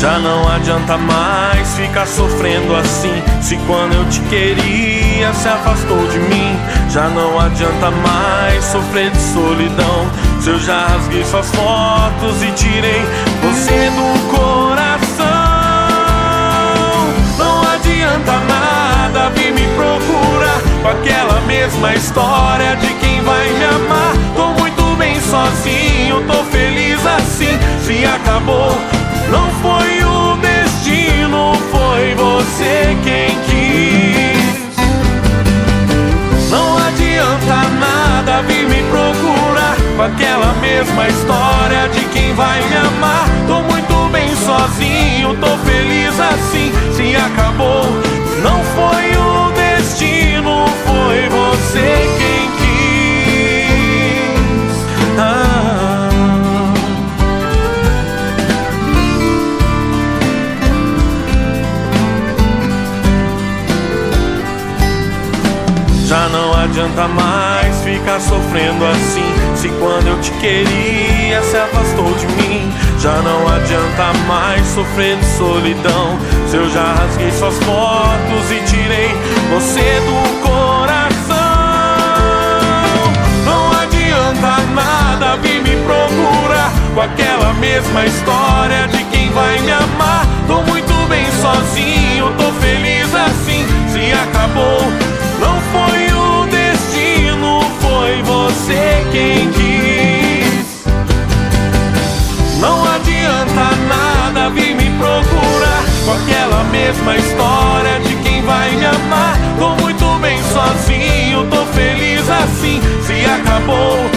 Já não adianta mais ficar sofrendo assim. Se quando eu te queria se afastou de mim. Já não adianta mais sofrer de solidão. Se eu já rasguei suas fotos e tirei você do coração. Não adianta nada vir me procurar com aquela mesma história de quem vai me amar. Tô muito bem sozinho, tô feliz assim. Se acabou, não foi o destino, foi você quem quis. Não adianta nada vir me procurar com aquela mesma história de quem vai me amar. Tô muito bem sozinho, tô feliz assim. Se acabou, não foi o destino, foi você quem quis. Já não adianta mais ficar sofrendo assim. Se quando eu te queria se afastou de mim. Já não adianta mais sofrer de solidão. Se eu já rasguei suas fotos e tirei você do coração. Não adianta nada vir me procurar com aquela mesma história de quem vai me amar. Tô muito bem sozinho, tô feliz assim. Se acabou, não foi o destino, foi você quem quis. Não adianta nada vir me procurar com aquela mesma história de quem vai me amar. Tô muito bem sozinho, tô feliz assim. Se acabou,